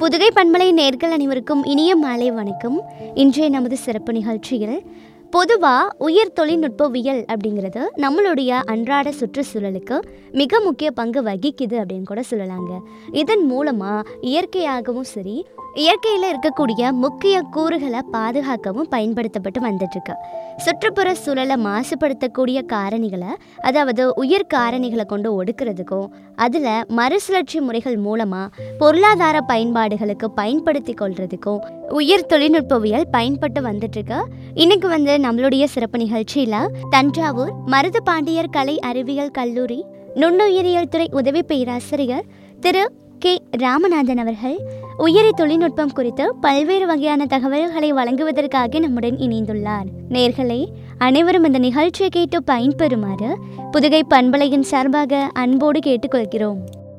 புதுகை பண்பலை நேர்கள் அனைவருக்கும் இனிய மாலை வணக்கம். இன்றைய நமது சிறப்பு நிகழ்ச்சியில் பொதுவாக உயர் தொழில்நுட்பவியல் அப்படிங்கிறது நம்மளுடைய அன்றாட சுற்றுச்சூழலுக்கு மிக முக்கிய பங்கு வகிக்குது அப்படின்னு கூட சொல்லலாங்க. இதன் மூலமாக இயற்கையாகவும் சரி, இயற்கையில் இருக்கக்கூடிய முக்கிய கூறுகளை பாதுகாக்கவும் பயன்படுத்தப்பட்டு வந்துட்டுருக்கு. சுற்றுப்புற சூழலை மாசுபடுத்தக்கூடிய காரணிகளை, அதாவது உயிர் காரணிகளை கொண்டு ஒடுக்கிறதுக்கும், அதில் மறுசுழற்சி முறைகள் மூலமாக பொருளாதார பயன்பாடுகளுக்கு பயன்படுத்தி கொள்றதுக்கும் உயர் தொழில்நுட்பவியல் பயன்பட்டு வந்துட்டுருக்கு. இன்னைக்கு நம்மளுடைய சிறப்பு நிகழ்ச்சியில் தஞ்சாவூர் மருது பாண்டியர் கலை அறிவியல் கல்லூரி நுண்ணுயிரியல் துறை உதவி பேராசிரியர் திரு கே ராமநாதன் அவர்கள் உயிரி தொழில்நுட்பம் குறித்து பல்வேறு வகையான தகவல்களை வழங்குவதற்காக நம்முடன் இணைந்துள்ளார். நேயர்களே, அனைவரும் இந்த நிகழ்ச்சியை கேட்டு பயன்பெறுமாறு புதுகை பண்பலையின் சார்பாக அன்போடு கேட்டுக்கொள்கிறோம்.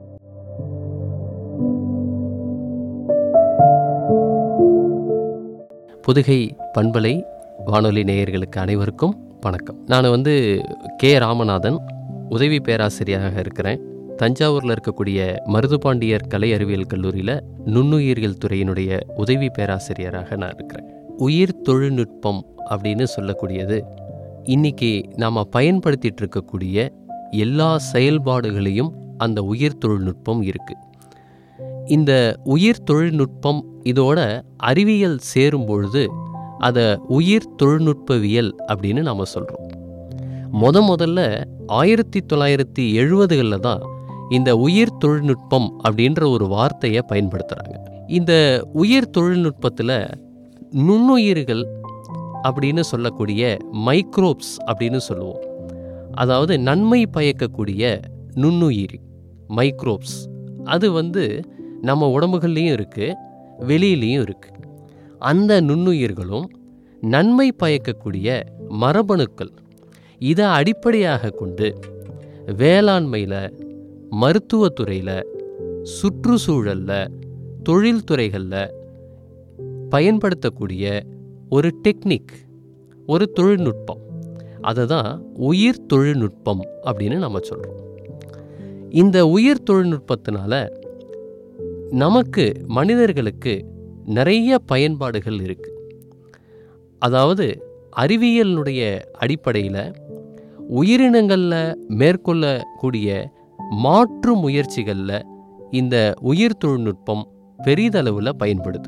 புதுகை பண்பலை வானொலி நேயர்களுக்கு அனைவருக்கும் வணக்கம். நான் கே ராமநாதன், உதவி பேராசிரியராக இருக்கிறேன். தஞ்சாவூரில் இருக்கக்கூடிய மருதுபாண்டியர் கலை அறிவியல் கல்லூரியில் நுண்ணுயிரியல் துறையினுடைய உதவி பேராசிரியராக நான் இருக்கிறேன். உயிர் தொழில்நுட்பம் அப்படின்னு சொல்லக்கூடியது இன்றைக்கி நாம் பயன்படுத்திகிட்டு இருக்கக்கூடிய எல்லா செயல்பாடுகளையும் அந்த உயிர் தொழில்நுட்பம் இருக்குது. இந்த உயிர் தொழில்நுட்பம் இதோட அறிவியல் சேரும்பொழுது அதை உயிர் தொழில்நுட்பவியல் அப்படின்னு நாம் சொல்கிறோம். முதல்ல 1970களில் தான் இந்த உயிர் தொழில்நுட்பம் அப்படின்ற ஒரு வார்த்தையை பயன்படுத்துகிறாங்க. இந்த உயிர் தொழில்நுட்பத்தில் நுண்ணுயிர்கள் அப்படின்னு சொல்லக்கூடிய மைக்ரோப்ஸ் அப்படின்னு சொல்லுவோம். அதாவது நன்மை பயக்கக்கூடிய நுண்ணுயிரி மைக்ரோப்ஸ், அது நம்ம உடம்புகள்லேயும் இருக்குது, வெளியிலையும் இருக்குது. அந்த நுண்ணுயிர்களும் நன்மை பயக்கக்கூடிய மரபணுக்கள், இதை அடிப்படையாக கொண்டு வேளாண்மையில், மருத்துவத்துறையில், சுற்றுச்சூழலில், தொழில்துறைகளில் பயன்படுத்தக்கூடிய ஒரு டெக்னிக், ஒரு தொழில்நுட்பம், அதை தான் உயிர் தொழில்நுட்பம் அப்படின்னு நம்ம சொல்கிறோம். இந்த உயிர் தொழில்நுட்பத்தினால நமக்கு மனிதர்களுக்கு நிறைய பயன்பாடுகள் இருக்குது. அதாவது அறிவியலினுடைய அடிப்படையில் உயிரினங்களில் மேற்கொள்ளக்கூடிய மாற்று முயற்சிகளில் இந்த உயிர் தொழில்நுட்பம் பெரிதளவில் பயன்படுது.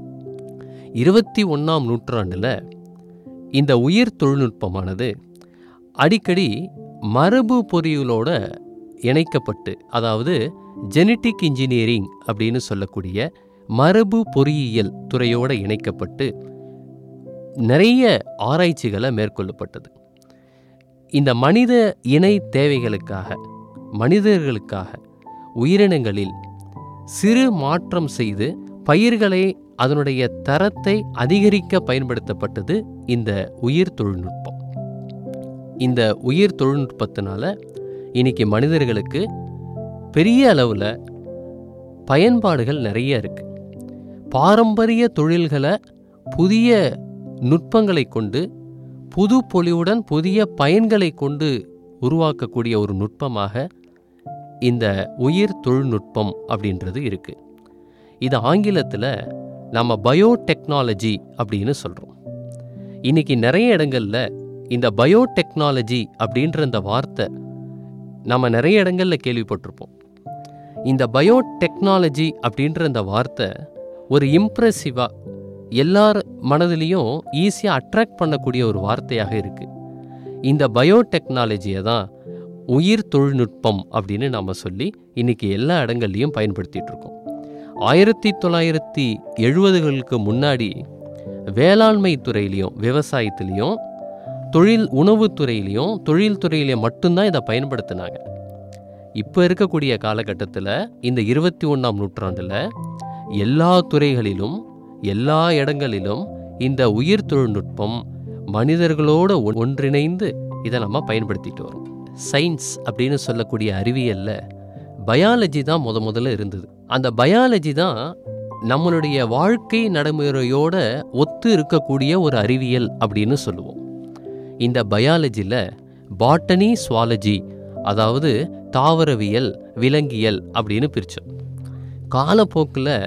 21ஆம் நூற்றாண்டில் இந்த உயிர் தொழில்நுட்பமானது அடிக்கடி மரபு பொறியியலோட இணைக்கப்பட்டு, அதாவது ஜெனட்டிக் இன்ஜினியரிங் அப்படின்னு சொல்லக்கூடிய மரபு பொறியியல் துறையோடு இணைக்கப்பட்டு நிறைய ஆராய்ச்சிகளை மேற்கொள்ளப்பட்டது. இந்த மனித இணை தேவைகளுக்காக, மனிதர்களுக்காக உயிரினங்களில் சிறு மாற்றம் செய்து பயிர்களை அதனுடைய தரத்தை அதிகரிக்க பயன்படுத்தப்பட்டது இந்த உயிர் தொழில்நுட்பம். இந்த உயிர் தொழில்நுட்பத்தினால இன்னைக்கு மனிதர்களுக்கு பெரிய அளவில் பயன்பாடுகள் நிறைய இருக்குது. பாரம்பரிய தொழில்களை புதிய நுட்பங்களை கொண்டு, புது பொலிவுடன் புதிய பயன்களை கொண்டு உருவாக்கக்கூடிய ஒரு நுட்பமாக இந்த உயிர் தொழில்நுட்பம் அப்படின்றது இருக்குது. இது ஆங்கிலத்தில் நம்ம பயோடெக்னாலஜி அப்படின்னு சொல்கிறோம். இன்றைக்கி நிறைய இடங்களில் இந்த பயோடெக்னாலஜி அப்படின்ற இந்த வார்த்தை நம்ம நிறைய இடங்களில் கேள்விப்பட்டிருப்போம். இந்த பயோடெக்னாலஜி அப்படின்ற இந்த வார்த்தை ஒரு இம்ப்ரெசிவாக எல்லார் மனதிலையும் ஈஸியாக அட்ராக்ட் பண்ணக்கூடிய ஒரு வார்த்தையாக இருக்குது. இந்த பயோடெக்னாலஜியை தான் உயிர் தொழில்நுட்பம் அப்படின்னு நாம் சொல்லி இன்றைக்கி எல்லா இடங்கள்லையும் பயன்படுத்திகிட்டு இருக்கோம். 1970களுக்கு முன்னாடி வேளாண்மை துறையிலையும், விவசாயத்துலேயும், உணவுத்துறையிலையும், தொழில்துறையிலையும் மட்டும்தான் இதை பயன்படுத்தினாங்க. இப்போ இருக்கக்கூடிய காலகட்டத்தில் இந்த 21ஆம் நூற்றாண்டில் எல்லா துறைகளிலும், எல்லா இடங்களிலும் இந்த உயிர் தொழில்நுட்பம் மனிதர்களோடு ஒன்றிணைந்து இதை நம்ம பயன்படுத்திட்டு வரோம். சயின்ஸ் அப்படின்னு சொல்லக்கூடிய அறிவியலில் பயாலஜி தான் முதல்ல இருந்தது. அந்த பயாலஜி தான் நம்மளுடைய வாழ்க்கை நடைமுறையோட ஒத்து இருக்கக்கூடிய ஒரு அறிவியல் அப்படின்னு சொல்லுவோம். இந்த பயாலஜியில் பாட்டனி, சுவாலஜி, அதாவது தாவரவியல், விலங்கியல் அப்படின்னு பிரித்தோம். காலப்போக்கில்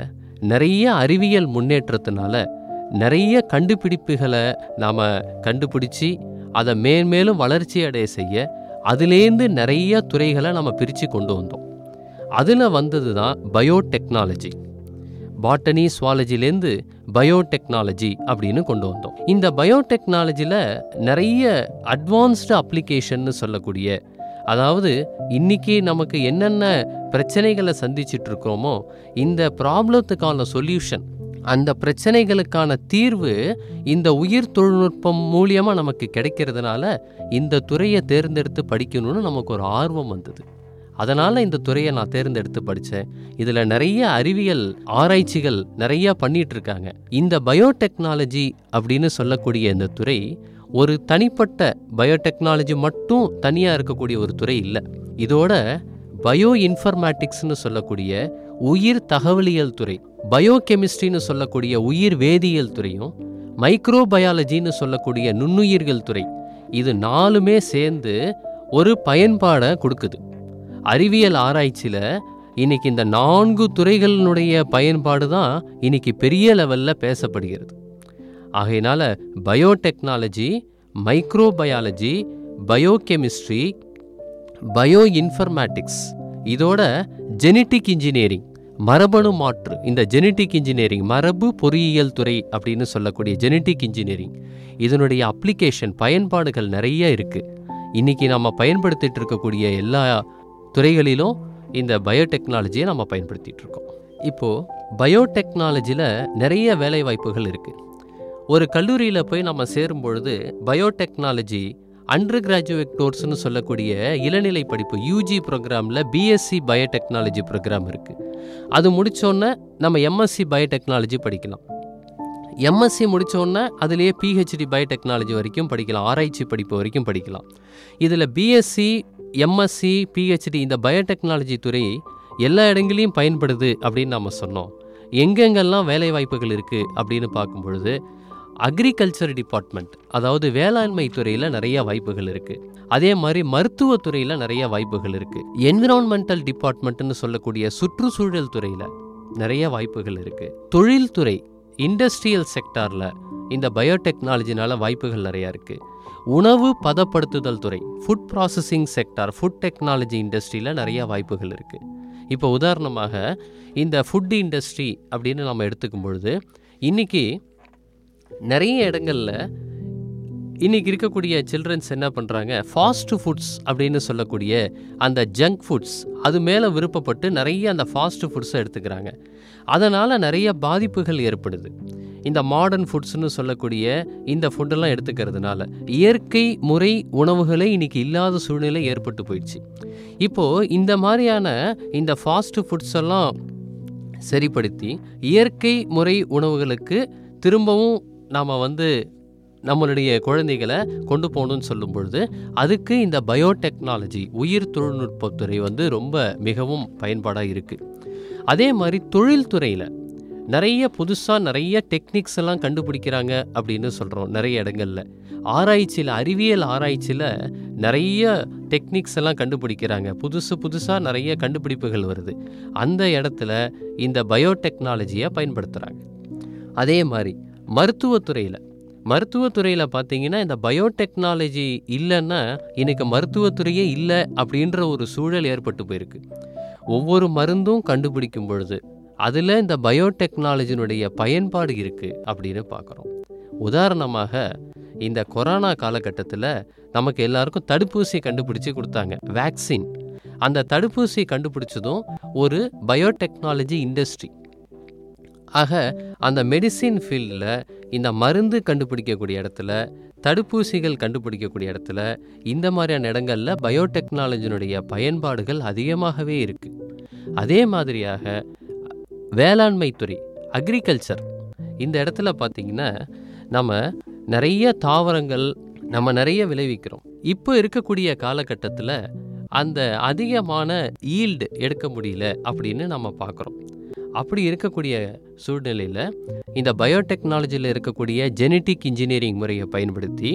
நிறைய அறிவியல் முன்னேற்றத்தினால நிறைய கண்டுபிடிப்புகளை நாம் கண்டுபிடிச்சி அதை மேன்மேலும் வளர்ச்சி அடைய செய்ய அதுலேருந்து நிறைய துறைகளை நம்ம பிரித்து கொண்டு வந்தோம். அதில் வந்தது தான் பயோடெக்னாலஜி. பாட்டனி சுவாலஜிலேருந்து பயோடெக்னாலஜி அப்படின்னு கொண்டு வந்தோம். இந்த பயோடெக்னாலஜியில் நிறைய அட்வான்ஸ்டு அப்ளிகேஷன்னு சொல்லக்கூடிய, அதாவது இன்றைக்கி நமக்கு என்னென்ன பிரச்சனைகளை சந்திச்சிட்டு இருக்கிறோமோ இந்த ப்ராப்ளத்துக்கான சொல்யூஷன், அந்த பிரச்சனைகளுக்கான தீர்வு இந்த உயிர் தொழில்நுட்பம் மூலியமாக நமக்கு கிடைக்கிறதுனால இந்த துறையை தேர்ந்தெடுத்து படிக்கணும்னு நமக்கு ஒரு ஆர்வம் வந்தது. அதனால் இந்த துறையை நான் தேர்ந்தெடுத்து படித்தேன். இதில் நிறைய அறிவியல் ஆராய்ச்சிகள் நிறையா பண்ணிகிட்ருக்காங்க. இந்த பயோடெக்னாலஜி அப்படின்னு சொல்லக்கூடிய இந்த துறை ஒரு தனிப்பட்ட பயோடெக்னாலஜி மட்டும் தனியாக இருக்கக்கூடிய ஒரு துறை இல்லை. இதோட பயோ இன்ஃபர்மேட்டிக்ஸ்னு சொல்லக்கூடிய உயிர் தகவலியல் துறை, பயோகெமிஸ்ட்ரின்னு சொல்லக்கூடிய உயிர் வேதியியல் துறையும், மைக்ரோபயாலஜின்னு சொல்லக்கூடிய நுண்ணுயிர்கள் துறை, இது 4மே சேர்ந்து ஒரு பயன்பாடை கொடுக்குது. அறிவியல் ஆராய்ச்சியில் இன்னைக்கு இந்த 4 துறைகளினுடைய பயன்பாடு தான் இன்னைக்கு பெரிய லெவலில் பேசப்படுகிறது. ஆகையினால biotechnology, microbiology, biochemistry, bioinformatics, இதோட ஜெனட்டிக் இன்ஜினியரிங், மரபணு மாற்று, இந்த ஜெனட்டிக் இன்ஜினியரிங் மரபு பொறியியல் துறை அப்படின்னு சொல்லக்கூடிய ஜெனட்டிக் இன்ஜினியரிங், இதனுடைய அப்ளிகேஷன் பயன்பாடுகள் நிறைய இருக்குது. இன்றைக்கி நம்ம பயன்படுத்திகிட்டு இருக்கக்கூடிய எல்லா துறைகளிலும் இந்த பயோடெக்னாலஜியை நம்ம பயன்படுத்திகிட்டு இருக்கோம். இப்போது பயோடெக்னாலஜியில் நிறைய வேலைவாய்ப்புகள் இருக்குது. ஒரு கல்லூரியில் போய் நம்ம சேரும் பொழுது பயோடெக்னாலஜி அண்டர் கிராஜுவேட் கோர்ஸ்னு சொல்லக்கூடிய இளநிலை படிப்பு யூஜி ப்ரோக்ராமில் பிஎஸ்சி பயோடெக்னாலஜி ப்ரோக்ராம் இருக்குது. அது முடித்தோன்னே நம்ம எம்எஸ்சி பயோடெக்னாலஜி படிக்கலாம். எம்எஸ்சி முடித்தோன்னே அதுலேயே பிஹெச்டி பயோடெக்னாலஜி வரைக்கும் படிக்கலாம், ஆராய்ச்சி படிப்பு வரைக்கும் படிக்கலாம். இதில் பிஎஸ்சி, எம்எஸ்சி, பிஹெச்டி இந்த பயோடெக்னாலஜி துறை எல்லா இடங்களையும் பயன்படுது அப்படின்னு நம்ம சொன்னோம். எங்கெங்கெல்லாம் வேலைவாய்ப்புகள் இருக்குது அப்படின்னு பார்க்கும் பொழுது அக்ரிகல்ச்சர் டிபார்ட்மெண்ட், அதாவது வேளாண்மை துறையில் நிறைய வாய்ப்புகள் இருக்குது. அதே மாதிரி மருத்துவத்துறையில் நிறைய வாய்ப்புகள் இருக்குது. என்விரான்மெண்டல் டிபார்ட்மெண்ட்னு சொல்லக்கூடிய சுற்றுச்சூழல் துறையில் நிறைய வாய்ப்புகள் இருக்குது. தொழில்துறை, இண்டஸ்ட்ரியல் செக்டாரில் இந்த பயோடெக்னாலஜினால் வாய்ப்புகள் நிறையா இருக்குது. உணவு பதப்படுத்துதல் துறை, food processing sector, food technology இண்டஸ்ட்ரியில் நிறைய வாய்ப்புகள் இருக்குது. இப்போ உதாரணமாக இந்த ஃபுட் இண்டஸ்ட்ரி அப்படின்னு நம்ம எடுத்துக்கும் பொழுது இன்றைக்கி நிறைய இடங்களில் இன்றைக்கி இருக்கக்கூடிய சில்ட்ரன்ஸ் என்ன பண்ணுறாங்க, ஃபாஸ்ட் ஃபுட்ஸ் அப்படின்னு சொல்லக்கூடிய அந்த ஜங்க் ஃபுட்ஸ் அது மேலே விருப்பப்பட்டு நிறைய அந்த ஃபாஸ்ட் ஃபுட்ஸை எடுத்துக்கிறாங்க. அதனால் நிறைய பாதிப்புகள் ஏற்படுது. இந்த மாடர்ன் ஃபுட்ஸ்னு சொல்லக்கூடிய இந்த ஃபுட்டெல்லாம் எடுத்துக்கிறதுனால இயற்கை முறை உணவுகளே இன்றைக்கி இல்லாத சூழ்நிலை ஏற்பட்டு போயிடுச்சு. இப்போது இந்த மாதிரியான இந்த ஃபாஸ்ட் ஃபுட்ஸ் எல்லாம் சரிப்படுத்தி இயற்கை முறை உணவுகளுக்கு திரும்பவும் நாம் நம்மளுடைய குழந்தைகளை கொண்டு போகணும்னு சொல்லும் பொழுது அதுக்கு இந்த பயோடெக்னாலஜி உயிர் தொழில்நுட்பத்துறை ரொம்ப மிகவும் பயன்பாடாக இருக்குது. அதே மாதிரி தொழில்துறையில் நிறைய புதுசாக நிறைய டெக்னிக்ஸ் எல்லாம் கண்டுபிடிக்கிறாங்க அப்படின்னு சொல்கிறோம். நிறைய இடங்களில் ஆராய்ச்சியில், அறிவியல் ஆராய்ச்சியில் நிறைய டெக்னிக்ஸ் எல்லாம் கண்டுபிடிக்கிறாங்க. புதுசாக நிறைய கண்டுபிடிப்புகள் வருது. அந்த இடத்துல இந்த பயோடெக்னாலஜியை பயன்படுத்துகிறாங்க. அதே மாதிரி மருத்துவத்துறையில் பார்த்தீங்கன்னா இந்த பயோடெக்னாலஜி இல்லைன்னா இன்றைக்கி மருத்துவத்துறையே இல்லை அப்படின்ற ஒரு சூழல் ஏற்பட்டு போயிருக்கு. ஒவ்வொரு மருந்தும் கண்டுபிடிக்கும் பொழுது அதில் இந்த பயோடெக்னாலஜினுடைய பயன்பாடு இருக்குது அப்படின்னு பார்க்குறோம். உதாரணமாக இந்த கொரோனா காலகட்டத்தில் நமக்கு எல்லாருக்கும் தடுப்பூசி கண்டுபிடிச்சி கொடுத்தாங்க, வேக்சின். அந்த தடுப்பூசி கண்டுபிடிச்சதும் ஒரு பயோடெக்னாலஜி இண்டஸ்ட்ரி. ஆக அந்த மெடிசின் ஃபீல்டில் இந்த மருந்து கண்டுபிடிக்கக்கூடிய இடத்துல, தடுப்பூசிகள் கண்டுபிடிக்கக்கூடிய இடத்துல, இந்த மாதிரியான இடங்களில் பயோடெக்னாலஜினுடைய பயன்பாடுகள் அதிகமாகவே இருக்குது. அதே மாதிரியாக வேளாண்மை துறை, அக்ரிகல்ச்சர், இந்த இடத்துல பார்த்திங்கன்னா நம்ம நிறைய தாவரங்கள் நம்ம நிறைய விளைவிக்கிறோம். இப்போ இருக்கக்கூடிய காலகட்டத்தில் அந்த அதிகமான ஈல்டு எடுக்க முடியல அப்படின்னு நம்ம பார்க்குறோம். அப்படி இருக்கக்கூடிய சூழ்நிலையில் இந்த பயோடெக்னாலஜியில் இருக்கக்கூடிய ஜெனட்டிக் இன்ஜினியரிங் முறையை பயன்படுத்தி,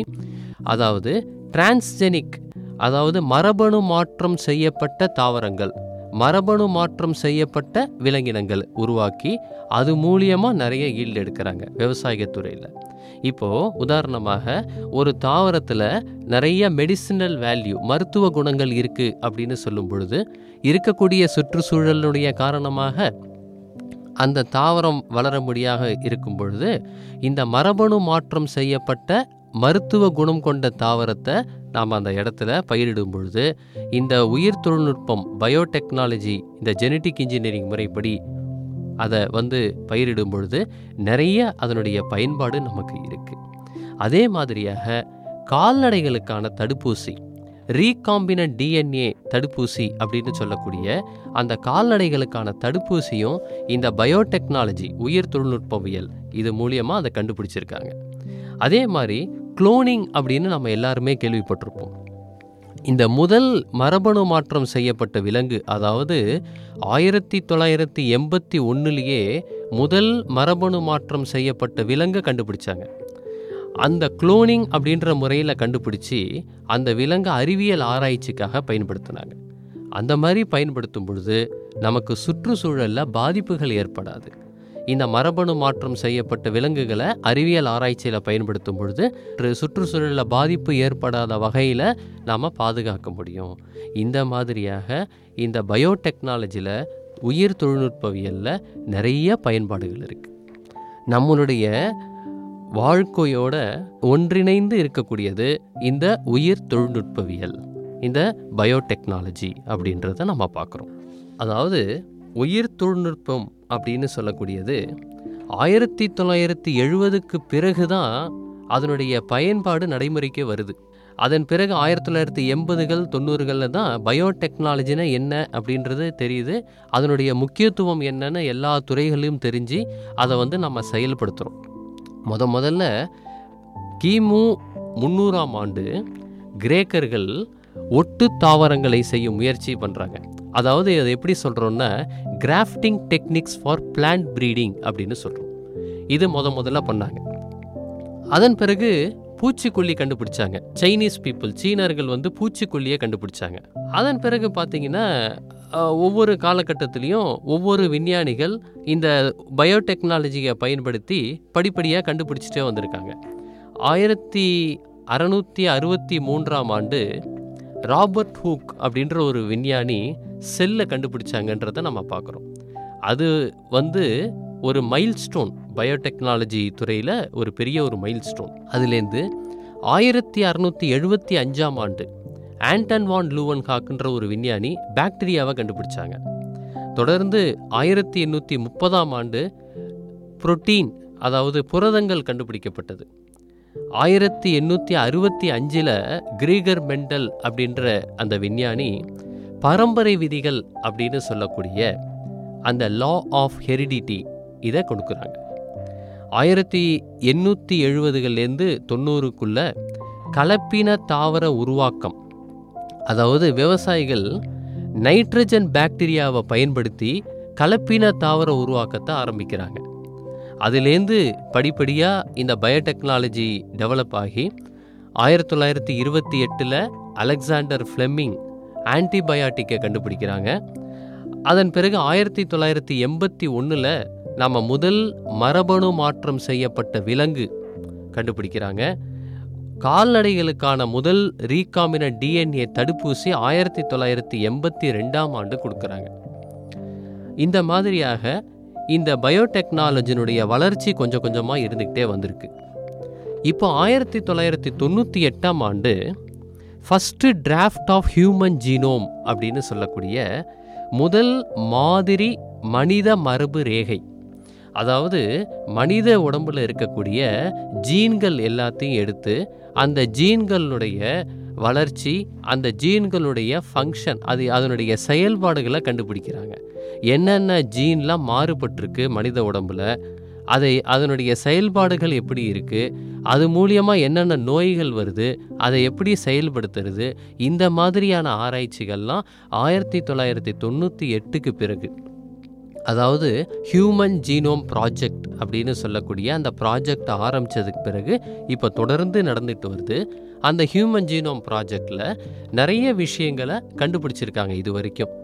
அதாவது டிரான்ஸ்ஜெனிக், அதாவது மரபணு மாற்றம் செய்யப்பட்ட தாவரங்கள், மரபணு மாற்றம் செய்யப்பட்ட விலங்கினங்கள் உருவாக்கி அது மூலியமாக நிறைய ஈல்டு எடுக்கிறாங்க விவசாயத்துறையில். இப்போது உதாரணமாக ஒரு தாவரத்தில் நிறைய மெடிசினல் வேல்யூ, மருத்துவ குணங்கள் இருக்குது அப்படின்னு சொல்லும் பொழுது இருக்கக்கூடிய சுற்றுச்சூழலுடைய காரணமாக அந்த தாவரம் வளர முடியாக இருக்கும் பொழுது இந்த மரபணு மாற்றம் செய்யப்பட்ட மருத்துவ குணம் கொண்ட தாவரத்தை நாம் அந்த இடத்துல பயிரிடும் பொழுது இந்த உயிர் தொழில்நுட்பம், பயோடெக்னாலஜி, இந்த ஜெனட்டிக் இன்ஜினியரிங் முறைப்படி அதை பயிரிடும் பொழுது நிறைய அதனுடைய பயன்பாடு நமக்கு இருக்குது. அதே மாதிரியாக கால்நடைகளுக்கான தடுப்பூசி, ரீகாம்பினன்ட் டிஎன்ஏ தடுப்பூசி அப்படின்னு சொல்லக்கூடிய அந்த கால்நடைகளுக்கான தடுப்பூசியும் இந்த பயோடெக்னாலஜி, உயிர் தொழில்நுட்பவியல் இது மூலியமாக அதை கண்டுபிடிச்சிருக்காங்க. அதே மாதிரி குளோனிங் அப்படின்னு நம்ம எல்லாருமே கேள்விப்பட்டிருப்போம். இந்த முதல் மரபணு மாற்றம் செய்யப்பட்ட விலங்கு, அதாவது 1981 முதல் மரபணு மாற்றம் செய்யப்பட்ட விலங்கை கண்டுபிடிச்சாங்க. அந்த குளோனிங் அப்படின்ற முறையில் கண்டுபிடிச்சி அந்த விலங்கை அறிவியல் ஆராய்ச்சிக்காக பயன்படுத்தினாங்க. அந்த மாதிரி பயன்படுத்தும் பொழுது நமக்கு சுற்றுச்சூழலில் பாதிப்புகள் ஏற்படாது. இந்த மரபணு மாற்றம் செய்யப்பட்ட விலங்குகளை அறிவியல் ஆராய்ச்சியில் பயன்படுத்தும் பொழுது சுற்றுச்சூழலில் பாதிப்பு ஏற்படாத வகையில் நாம் பாதுகாக்க முடியும். இந்த மாதிரியாக இந்த பயோடெக்னாலஜியில், உயிர் தொழில்நுட்பவியலில் நிறைய பயன்பாடுகள் இருக்குது. நம்மளுடைய வாழ்க்கையோட ஒன்றிணைந்து இருக்கக்கூடியது இந்த உயிர் தொழில்நுட்பவியல், இந்த பயோடெக்னாலஜி அப்படின்றத நம்ம பார்க்குறோம். அதாவது உயிர் தொழில்நுட்பம் அப்படின்னு சொல்லக்கூடியது 1970க்கு பிறகு தான் அதனுடைய பயன்பாடு நடைமுறைக்கே வருது. அதன் பிறகு 1980கள் 90களில் தான் பயோடெக்னாலஜினா என்ன அப்படின்றது தெரியுது. அதனுடைய முக்கியத்துவம் என்னன்னு எல்லா துறைகளையும் தெரிஞ்சு அதை நம்ம செயல்படுத்துகிறோம். முதல்ல கிமு 300ஆம் ஆண்டு கிரேக்கர்கள் ஒட்டு தாவரங்களை செய்யும் முயற்சி பண்ணுறாங்க. அதாவது அதை எப்படி சொல்கிறோன்னா grafting techniques for plant breeding அப்படின்னு சொல்கிறோம். இது முதல்ல பண்ணாங்க. அதன் பிறகு பூச்சிக்கொல்லி கண்டுபிடிச்சாங்க. சைனீஸ் பீப்புள், சீனர்கள் பூச்சிக்கொல்லியை கண்டுபிடிச்சாங்க. அதன் பிறகு பார்த்தீங்கன்னா ஒவ்வொரு காலகட்டத்திலையும் ஒவ்வொரு விஞ்ஞானிகள் இந்த பயோடெக்னாலஜியை பயன்படுத்தி படிப்படியாக கண்டுபிடிச்சிட்டே வந்திருக்காங்க. 1663ஆம் ஆண்டு ராபர்ட் ஹூக் அப்படின்ற ஒரு விஞ்ஞானி செல்லை கண்டுபிடிச்சாங்கன்றதை நம்ம பார்க்குறோம். அது ஒரு மைல்ஸ்டோன், பயோடெக்னாலஜி துறையில் ஒரு பெரிய ஒரு மைல்ஸ்டோன். அதுலேருந்து 1675ஆம் ஆண்டு ஆண்டன் வான் லூவன்ஹாக்ன்ற ஒரு விஞ்ஞானி பாக்டீரியாவை கண்டுபிடிச்சாங்க. தொடர்ந்து 1830ஆம் ஆண்டு புரோட்டீன், அதாவது புரதங்கள் கண்டுபிடிக்கப்பட்டது. 1865 கிரீகர் மெண்டல் அப்படின்ற அந்த விஞ்ஞானி பரம்பரை விதிகள் அப்படின்னு சொல்லக்கூடிய அந்த லா ஆஃப் ஹெரிடிட்டி இதை கொடுக்குறாங்க. 1870லேருந்து 90க்குள்ள கலப்பின தாவர உருவாக்கம், அதாவது விவசாயிகள் நைட்ரஜன் பாக்டீரியாவை பயன்படுத்தி கலப்பின தாவர உருவாக்கத்தை ஆரம்பிக்கிறாங்க. அதுலேருந்து படிப்படியாக இந்த பயோடெக்னாலஜி டெவலப் ஆகி 1928 அலெக்சாண்டர் ஃப்ளெமிங் ஆன்டிபயாட்டிக்கை கண்டுபிடிக்கிறாங்க. அதன் பிறகு 1981 நாம் முதல் மரபணு மாற்றம் செய்யப்பட்ட விலங்கு கண்டுபிடிக்கிறாங்க. கால்நடைகளுக்கான முதல் ரீகாம்பினன்ட் டிஎன்ஏ தடுப்பூசி 1982ஆம் ஆண்டு கொடுக்குறாங்க. இந்த மாதிரியாக இந்த பயோடெக்னாலஜினுடைய வளர்ச்சி கொஞ்சம் கொஞ்சமாக இருந்துக்கிட்டே வந்திருக்கு. இப்போ 1998ஆம் ஆண்டு first draft of human genome அப்படின்னு சொல்லக்கூடிய முதல் மாதிரி மனித மரபு ரேகை, அதாவது மனித உடம்புல இருக்கக்கூடிய ஜீன்கள் எல்லாத்தையும் எடுத்து அந்த ஜீன்களுடைய வளர்ச்சி, அந்த ஜீன்களுடைய ஃபங்க்ஷன், அதனுடைய செயல்பாடுகளை கண்டுபிடிக்கிறாங்க. என்னென்ன ஜீன்லாம் மாறுபட்டிருக்கு மனித உடம்புல, அதனுடைய செயல்பாடுகள் எப்படி இருக்குது, அது மூலியமாக என்னென்ன நோய்கள் வருது, அதை எப்படி செயல்படுத்துறது, இந்த மாதிரியான ஆராய்ச்சிகள்லாம் 1998க்கு பிறகு, அதாவது ஹியூமன் ஜீனோம் ப்ராஜெக்ட் அப்படின்னு சொல்லக்கூடிய அந்த ப்ராஜெக்ட் ஆரம்பித்ததுக்கு பிறகு இப்போ தொடர்ந்து நடந்துட்டு வருது. அந்த ஹியூமன் ஜீனோம் ப்ராஜெக்டில் நிறைய விஷயங்களை கண்டுபிடிச்சிருக்காங்க இது வரைக்கும்.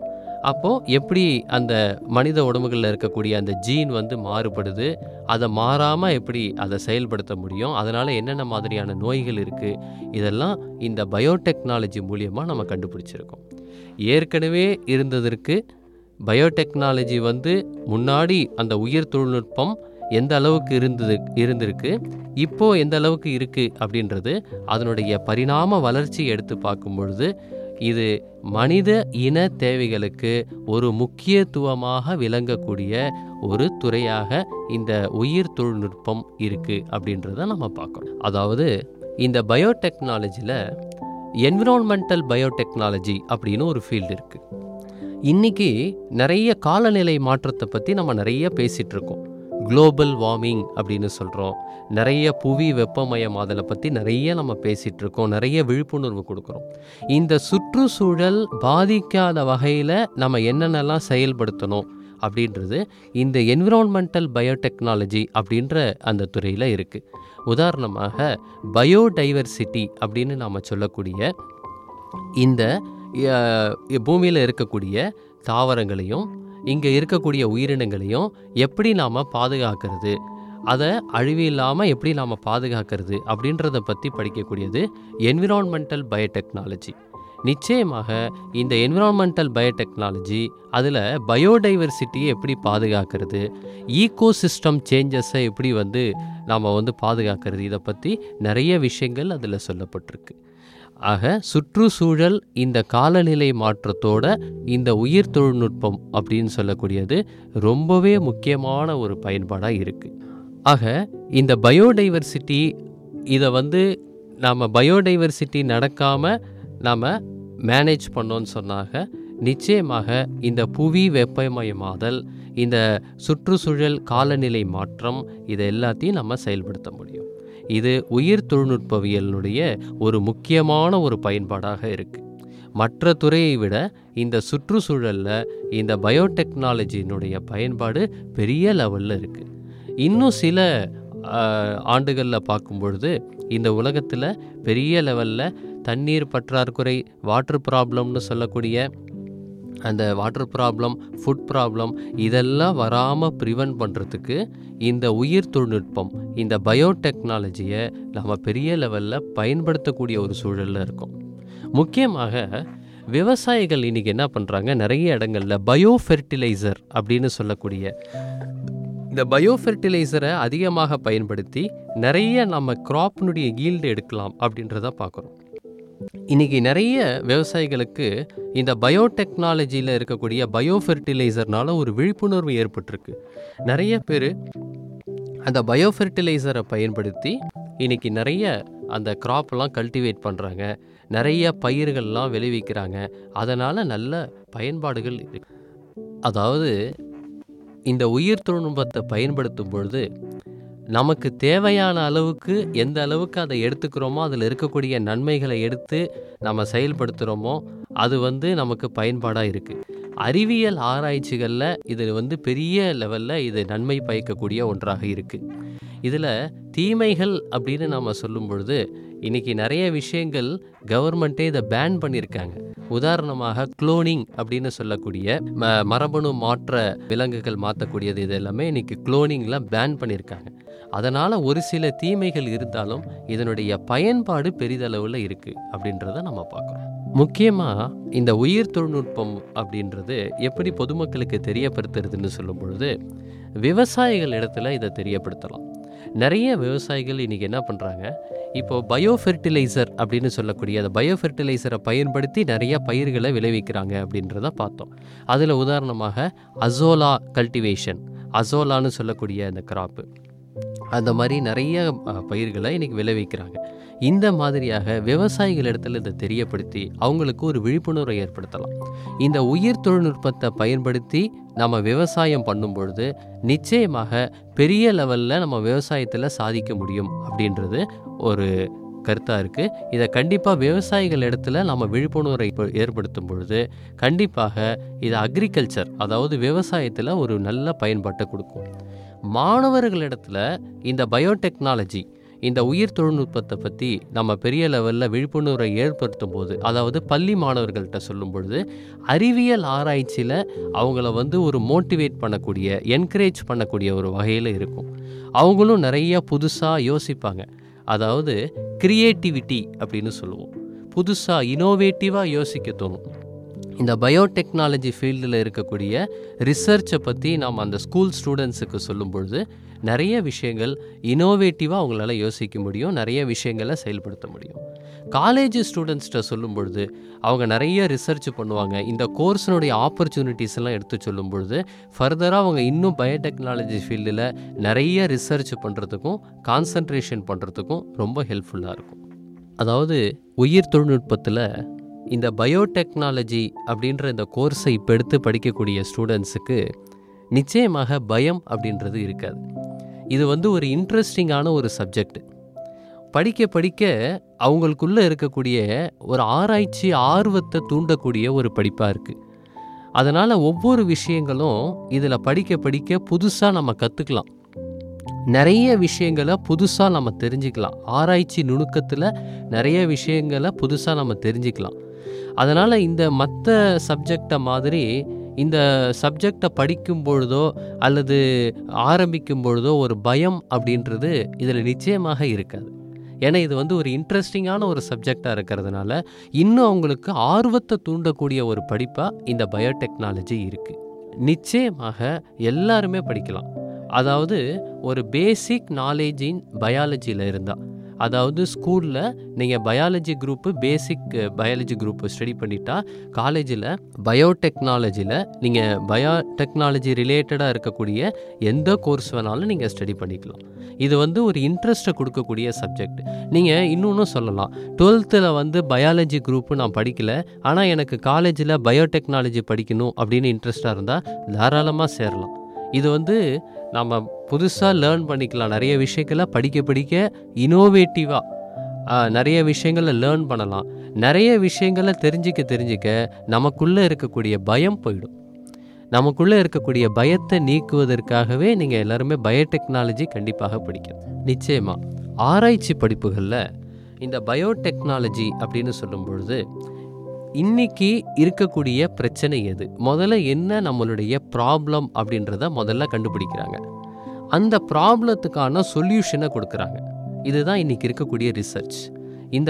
அப்போது எப்படி அந்த மனித உடம்புகளில் இருக்கக்கூடிய அந்த ஜீன் வந்து மாறுபடுது, அதை மாறாமல் எப்படி அதை செயல்படுத்த முடியும், அதனால் என்னென்ன மாதிரியான நோய்கள் இருக்குது, இதெல்லாம் இந்த பயோடெக்னாலஜி மூலியமாக நம்ம கண்டுபிடிச்சிருக்கோம். ஏற்கனவே இருந்ததற்கு பயோடெக்னாலஜி வந்து முன்னாடி அந்த உயிர் தொழில்நுட்பம் எந்த அளவுக்கு இருந்திருக்கு, இப்போது எந்த அளவுக்கு இருக்குது அப்படின்றது அதனுடைய பரிணாம வளர்ச்சி எடுத்து பார்க்கும் பொழுது இது மனித இன தேவைகளுக்கு ஒரு முக்கியத்துவமாக விளங்கக்கூடிய ஒரு துறையாக இந்த உயிர் தொழில்நுட்பம் இருக்குது அப்படின்றத நம்ம பார்க்கணும். அதாவது இந்த பயோடெக்னாலஜியில் என்விரான்மெண்டல் பயோடெக்னாலஜி அப்படின்னு ஒரு ஃபீல்டு இருக்குது. இன்றைக்கி நிறைய காலநிலை மாற்றத்தை பற்றி நம்ம நிறைய பேசிகிட்டு இருக்கோம். குளோபல் வார்மிங் அப்படின்னு சொல்கிறோம். நிறைய புவி வெப்பமயமாதலை பற்றி நிறைய நம்ம பேசிகிட்டு இருக்கோம், நிறைய விழிப்புணர்வு கொடுக்குறோம். இந்த சுற்றுச்சூழல் பாதிக்காத வகையில் நம்ம என்னென்னலாம் செயல்படுத்தணும் அப்படின்றது இந்த என்விரான்மெண்டல் பயோடெக்னாலஜி அப்படின்ற அந்த துறையில் இருக்குது. உதாரணமாக பயோடைவர்சிட்டி அப்படின்னு நாம் சொல்லக்கூடிய இந்த பூமியில் இருக்கக்கூடிய தாவரங்களையும் இங்கே இருக்கக்கூடிய உயிரினங்களையும் எப்படி நாம் பாதுகாக்கிறது, அதை அழிவு இல்லாமல் எப்படி நாம் பாதுகாக்கிறது அப்படின்றத பற்றி படிக்கக்கூடியது என்விரான்மெண்டல் பயோடெக்னாலஜி. நிச்சயமாக இந்த என்விரான்மெண்டல் பயோடெக்னாலஜி அதில் பயோடைவர்சிட்டியை எப்படி பாதுகாக்கிறது, ஈகோசிஸ்டம் சேஞ்சஸை எப்படி நாம் பாதுகாக்கிறது, இதை பற்றி நிறைய விஷயங்கள் அதில் சொல்லப்பட்டிருக்கு. ஆக சுற்றுச்சூழல் இந்த காலநிலை மாற்றத்தோட இந்த உயிர் தொழில்நுட்பம் அப்படின்னு சொல்லக்கூடியது ரொம்பவே முக்கியமான ஒரு பயன்பாடாக இருக்குது. ஆக இந்த பயோடைவர்சிட்டி இதை நாம் பயோடைவர்சிட்டி நடக்காமல் நாம் மேனேஜ் பண்ணோன்னு சொன்னாங்க, நிச்சயமாக இந்த புவி வெப்பமயமாதல், இந்த சுற்றுச்சூழல் காலநிலை மாற்றம், இதை எல்லாத்தையும் நம்ம செயல்படுத்த முடியும். இது உயிர் தொழில்நுட்பவியலினுடைய ஒரு முக்கியமான ஒரு பயன்பாடாக இருக்குது. மற்ற துறையை விட இந்த சுற்றுச்சூழலில் இந்த பயோடெக்னாலஜியினுடைய பயன்பாடு பெரிய லெவலில் இருக்குது. இன்னும் சில ஆண்டுகளில் பார்க்கும்பொழுது இந்த உலகத்தில் பெரிய லெவலில் தண்ணீர் பற்றாக்குறை, வாட்டர் ப்ராப்ளம்னு சொல்லக்கூடிய அந்த வாட்டர் ப்ராப்ளம், ஃபுட் ப்ராப்ளம், இதெல்லாம் வராமல் ப்ரிவென்ட் பண்ணுறதுக்கு இந்த உயிர் தொழில்நுட்பம், இந்த பயோடெக்னாலஜியை நம்ம பெரிய லெவலில் பயன்படுத்தக்கூடிய ஒரு சூழலில் இருக்கும். முக்கியமாக விவசாயிகள் இன்றைக்கி என்ன பண்ணுறாங்க, நிறைய இடங்களில் பயோஃபெர்டிலைசர் அப்படின்னு சொல்லக்கூடிய இந்த பயோஃபெர்டிலைசரை அதிகமாக பயன்படுத்தி நிறைய நம்ம கிராப்னுடைய ஈல்டு எடுக்கலாம் அப்படின்றத பார்க்குறோம். இன்றைக்கி நிறைய விவசாயிகளுக்கு இந்த பயோடெக்னாலஜியில் இருக்கக்கூடிய பயோஃபெர்டிலைசர்னால் ஒரு விழிப்புணர்வு ஏற்பட்டிருக்கு. நிறைய பேர் அந்த பயோஃபெர்டிலைசரை பயன்படுத்தி இன்றைக்கி நிறைய அந்த கிராப்லாம் கல்டிவேட் பண்ணுறாங்க, நிறைய பயிர்கள்லாம் விளைவிக்கிறாங்க. அதனால் நல்ல பயன்பாடுகள் இருக்கு. அதாவது இந்த உயிர் தொழில்நுட்பத்தை பயன்படுத்தும் பொழுது நமக்கு தேவையான அளவுக்கு எந்த அளவுக்கு அதை எடுத்துக்கிறோமோ, அதில் இருக்கக்கூடிய நன்மைகளை எடுத்து நம்ம செயல்படுத்துகிறோமோ, அது நமக்கு பயன்பாடாக இருக்குது. அறிவியல் ஆராய்ச்சிகளில் இது பெரிய லெவலில் இது நன்மை பயக்கக்கூடிய ஒன்றாக இருக்குது. இதில் தீமைகள் அப்படின்னு நாம் சொல்லும் பொழுது இன்றைக்கி நிறைய விஷயங்கள் கவர்மெண்ட்டே இதை பேன் பண்ணியிருக்காங்க. உதாரணமாக குளோனிங் அப்படின்னு சொல்லக்கூடிய மரபணு மாற்ற விலங்குகள் மாற்றக்கூடியது, இது எல்லாமே இன்றைக்கி குளோனிங்லாம் பேன் பண்ணியிருக்காங்க. அதனால் ஒரு சில தீமைகள் இருந்தாலும் இதனுடைய பயன்பாடு பெரிதளவில் இருக்குது அப்படின்றத நம்ம பார்க்குறோம். முக்கியமாக இந்த உயிர் தொழில்நுட்பம் அப்படின்றது எப்படி பொதுமக்களுக்கு தெரியப்படுத்துறதுன்னு சொல்லும் பொழுது விவசாயிகள் இடத்துல இதை தெரியப்படுத்தலாம். நிறைய விவசாயிகள் இன்றைக்கி என்ன பண்ணுறாங்க, இப்போது பயோஃபெர்டிலைசர் அப்படின்னு சொல்லக்கூடிய அந்த பயோஃபெர்டிலைசரை பயன்படுத்தி நிறைய பயிர்களை விளைவிக்கிறாங்க அப்படின்றத பார்த்தோம். அதில் உதாரணமாக அசோலா கல்டிவேஷன், அசோலான்னு சொல்லக்கூடிய அந்த கிராப்பு, அந்த மாதிரி நிறைய பயிர்களை இன்றைக்கி விளைவிக்கிறாங்க. இந்த மாதிரியாக விவசாயிகள் இடத்துல இதை தெரியப்படுத்தி அவங்களுக்கு ஒரு விழிப்புணர்வை ஏற்படுத்தலாம். இந்த உயிர் தொழில்நுட்பத்தை பயன்படுத்தி நம்ம விவசாயம் பண்ணும் பொழுது நிச்சயமாக பெரிய லெவலில் நம்ம விவசாயத்தில் சாதிக்க முடியும் அப்படின்றது ஒரு கருத்தாக இருக்குது. இதை கண்டிப்பாக விவசாயிகள் இடத்துல நம்ம விழிப்புணர்வை ஏற்படுத்தும் பொழுது கண்டிப்பாக இது அக்ரிகல்ச்சர், அதாவது விவசாயத்தில் ஒரு நல்ல பயன்பாட்டை கொடுக்கும். மாணவர்களிடத்தில் இந்த பயோடெக்னாலஜி, இந்த உயிர் தொழில்நுட்பத்தை பற்றி நம்ம பெரிய லெவலில் விழிப்புணர்வை ஏற்படுத்தும் போது, அதாவது பள்ளி மாணவர்கள்ட்ட சொல்லும் பொழுது, அறிவியல் ஆராய்ச்சியில் அவங்கள ஒரு மோட்டிவேட் பண்ணக்கூடிய, என்கரேஜ் பண்ணக்கூடிய ஒரு வகையில் இருக்கும். அவங்களும் நிறைய புதுசாக யோசிப்பாங்க. அதாவது கிரியேட்டிவிட்டி அப்படின்னு சொல்லுவோம். புதுசாக இனோவேட்டிவாக யோசிக்க தோணும். இந்த பயோடெக்னாலஜி ஃபீல்டில் இருக்கக்கூடிய ரிசர்ச்சை பற்றி நாம் அந்த ஸ்கூல் ஸ்டூடெண்ட்ஸுக்கு சொல்லும் பொழுது நிறைய விஷயங்கள் இனோவேட்டிவாக அவங்களால யோசிக்க முடியும், நிறைய விஷயங்களை செயல்படுத்த முடியும். காலேஜ் ஸ்டூடெண்ட்ஸ்கிட்ட சொல்லும் பொழுது அவங்க நிறைய ரிசர்ச் பண்ணுவாங்க. இந்த கோர்ஸினுடைய ஆப்பர்ச்சுனிட்டிஸ் எல்லாம் எடுத்து சொல்லும் பொழுது ஃபர்தராக அவங்க இன்னும் பயோடெக்னாலஜி ஃபீல்டில் நிறைய ரிசர்ச் பண்ணுறதுக்கும் கான்சன்ட்ரேஷன் பண்ணுறதுக்கும் ரொம்ப ஹெல்ப்ஃபுல்லாக இருக்கும். அதாவது உயிர் தொழில்நுட்பத்தில் இந்த பயோடெக்னாலஜி அப்படின்ற இந்த கோர்ஸை இப்போ எடுத்து படிக்கக்கூடிய ஸ்டூடெண்ட்ஸுக்கு நிச்சயமாக பயம் அப்படின்றது இருக்காது. இது ஒரு இன்ட்ரெஸ்டிங்கான ஒரு சப்ஜெக்ட். படிக்க படிக்க அவங்களுக்குள்ளே இருக்கக்கூடிய ஒரு ஆராய்ச்சி ஆர்வத்தை தூண்டக்கூடிய ஒரு படிப்பாக இருக்குது. அதனால் ஒவ்வொரு விஷயங்களும் இதில் படிக்க படிக்க புதுசாக நம்ம கற்றுக்கலாம். நிறைய விஷயங்களை புதுசாக நம்ம தெரிஞ்சுக்கலாம். ஆராய்ச்சி நுணுக்கத்தில் நிறைய விஷயங்களை புதுசாக நம்ம தெரிஞ்சுக்கலாம். அதனால் இந்த மற்ற சப்ஜெக்டை மாதிரி இந்த சப்ஜெக்டை படிக்கும் பொழுதோ அல்லது ஆரம்பிக்கும் பொழுதோ ஒரு பயம் அப்படின்றது இதில் நிச்சயமாக இருக்காது. ஏன்னா இது ஒரு இன்ட்ரெஸ்டிங்கான ஒரு சப்ஜெக்டாக இருக்கிறதுனால இன்னும் அவங்களுக்கு ஆர்வத்தை தூண்டக்கூடிய ஒரு படிப்பாக இந்த பயோடெக்னாலஜி இருக்குது. நிச்சயமாக எல்லாருமே படிக்கலாம். அதாவது ஒரு பேசிக் நாலேஜ் இன் பயாலஜியில் இருந்தால், அதாவது ஸ்கூலில் நீங்கள் biology group, basic biology group study பண்ணிட்டா காலேஜில் பயோடெக்னாலஜியில் நீங்கள் பயோடெக்னாலஜி ரிலேட்டடாக இருக்கக்கூடிய எந்த கோர்ஸ் வேணாலும் நீங்கள் ஸ்டடி பண்ணிக்கலாம். இது ஒரு இன்ட்ரெஸ்ட்டை கொடுக்கக்கூடிய சப்ஜெக்ட். நீங்கள் இன்னொன்றும் சொல்லலாம், 12th பயாலஜி குரூப்பு நான் படிக்கலை, ஆனால் எனக்கு காலேஜில் பயோடெக்னாலஜி படிக்கணும் அப்படின்னு இன்ட்ரெஸ்டாக இருந்தால் தாராளமாக சேரலாம். இது நம்ம புதுசாக லேர்ன் பண்ணிக்கலாம். நிறைய விஷயங்களை படிக்க படிக்க இனோவேட்டிவாக நிறைய விஷயங்களை லேர்ன் பண்ணலாம். நிறைய விஷயங்களை தெரிஞ்சிக்க நமக்குள்ளே இருக்கக்கூடிய பயம் போயிடும். நமக்குள்ளே இருக்கக்கூடிய பயத்தை நீக்குவதற்காகவே நீங்கள் எல்லாருமே பயோடெக்னாலஜி கண்டிப்பாக படிக்கணும். நிச்சயமாக ஆராய்ச்சி படிப்புகளில் இந்த பயோடெக்னாலஜி அப்படின்னு சொல்லும் பொழுது இன்னைக்கு இருக்கக்கூடிய பிரச்சனை எது, முதல்ல என்ன நம்மளுடைய ப்ராப்ளம் அப்படின்றத முதல்ல கண்டுபிடிக்கிறாங்க. அந்த ப்ராப்ளத்துக்கான சொல்யூஷனை கொடுக்குறாங்க. இதுதான் இன்னைக்கு இருக்கக்கூடிய ரிசர்ச். இந்த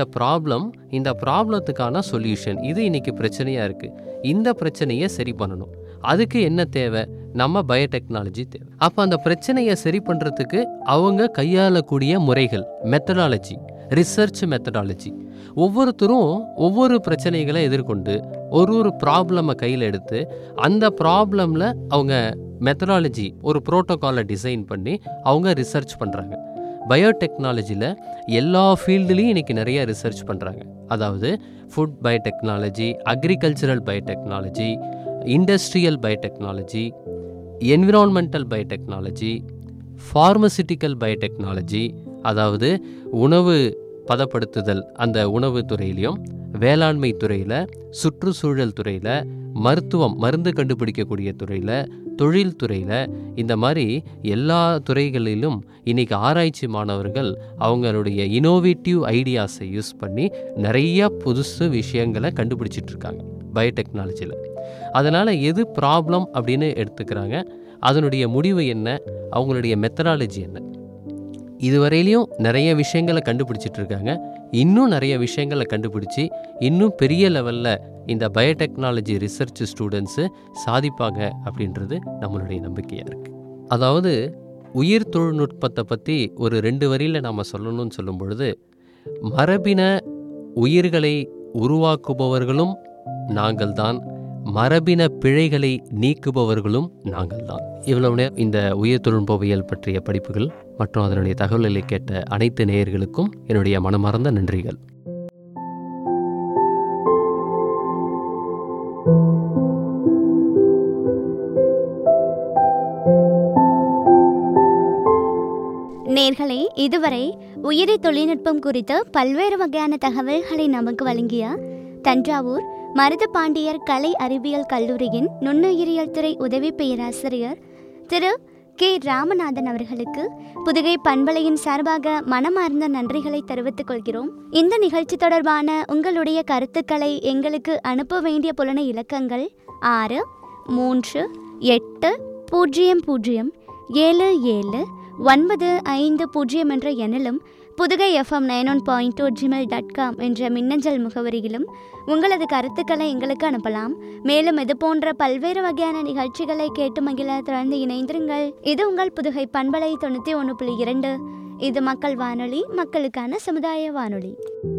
ப்ராப்ளத்துக்கான சொல்யூஷன், இது இன்னைக்கு பிரச்சனையாக இருக்குது, இந்த பிரச்சனையை சரி பண்ணணும். அதுக்கு என்ன தேவை? நம்ம பயோடெக்னாலஜி தேவை. அப்போ அந்த பிரச்சனையை சரி பண்ணுறதுக்கு அவங்க கையாளக்கூடிய முறைகள், மெத்தடாலஜி, ரிசர்ச் மெத்தடாலஜி. ஒவ்வொருத்தரும் ஒவ்வொரு பிரச்சனைகளை எதிர்கொண்டு ஒரு ப்ராப்ளமை கையில் எடுத்து அந்த ப்ராப்ளமில் அவங்க மெத்தடாலஜி, ஒரு ப்ரோட்டோகாலை டிசைன் பண்ணி அவங்க ரிசர்ச் பண்ணுறாங்க. பயோடெக்னாலஜியில் எல்லா ஃபீல்டுலேயும் இன்றைக்கி நிறைய ரிசர்ச் பண்ணுறாங்க. அதாவது food biotechnology, agricultural biotechnology, industrial biotechnology, environmental biotechnology, pharmaceutical biotechnology, அதாவது உணவு பதப்படுத்துதல் அந்த உணவு துறையிலையும், வேளாண்மை துறையில், சுற்றுச்சூழல் துறையில், மருந்து கண்டுபிடிக்கக்கூடிய துறையில், தொழில் துறையில், இந்த மாதிரி எல்லா துறைகளிலும் இன்றைக்கி ஆராய்ச்சி மாணவர்கள் அவங்களுடைய இனோவேட்டிவ் ஐடியாஸை யூஸ் பண்ணி நிறைய புதுசு விஷயங்களை கண்டுபிடிச்சிட்ருக்காங்க பயோடெக்னாலஜியில். அதனால் எது ப்ராப்ளம் அப்படின்னு எடுத்துக்கிறாங்க, அதனுடைய முடிவு என்ன, அவங்களுடைய மெத்தடாலஜி என்ன, இதுவரையிலையும் நிறைய விஷயங்களை கண்டுபிடிச்சிட்ருக்காங்க. இன்னும் நிறைய விஷயங்களை கண்டுபிடிச்சி இன்னும் பெரிய லெவலில் இந்த பயோடெக்னாலஜி ரிசர்ச் ஸ்டூடெண்ட்ஸு சாதிப்பாங்க அப்படின்றது நம்மளுடைய நம்பிக்கையாக இருக்குது. அதாவது உயிர் தொழில்நுட்பத்தை பற்றி ஒரு 2 வரியில் நாம் சொல்லணும்னு சொல்லும் பொழுது, மரபின உயிர்களை உருவாக்குபவர்களும் நாங்கள்தான், மரபின பிழைகளை நீக்குபவர்களும் நாங்கள்தான். இவ்வளவு நேரம் இந்த உயிர் தொழில்நுட்பவியல் பற்றிய படிப்புகள் மற்றும் அதனுடைய தகவல்களை கேட்ட அனைத்து நேயர்களுக்கும் என்னுடைய மனமார்ந்த நன்றிகள். நேயர்களே, இதுவரை உயிரி தொழில்நுட்பம் குறித்து பல்வேறு வகையான தகவல்களை நமக்கு வழங்கிய தஞ்சாவூர் மருதுபாண்டியர் கலை அறிவியல் கல்லூரியின் நுண்ணுயிரியல் துறை உதவி பேராசிரியர் திரு கே ராமநாதன் அவர்களுக்கு புதுகை பண்பலையின் சார்பாக மனமார்ந்த நன்றிகளை தெரிவித்துக் கொள்கிறோம். இந்த நிகழ்ச்சி தொடர்பான உங்களுடைய கருத்துக்களை எங்களுக்கு அனுப்ப வேண்டிய புலன இலக்கங்கள் 630007795 என்ற எண்ணிலும் புதுகை FM 91.2 என்ற மின்னஞ்சல் முகவரியிலும் உங்களது கருத்துக்களை எங்களுக்கு அனுப்பலாம். மேலும் இது போன்ற பல்வேறு வகையான நிகழ்ச்சிகளை கேட்டு மகிழ தொடர்ந்து இணைந்திருங்கள். இது உங்கள் புதுகை பண்பலை 91.2. இது மக்கள் வானொலி, மக்களுக்கான சமுதாய வானொலி.